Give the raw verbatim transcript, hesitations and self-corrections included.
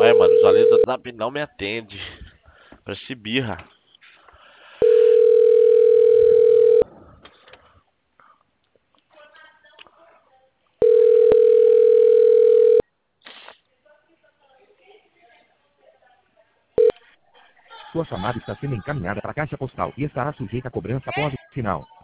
Olha, mano, o usuário do WhatsApp não me atende. Parece birra. Sua chamada está sendo encaminhada para a caixa postal e estará sujeita a cobrança após o sinal.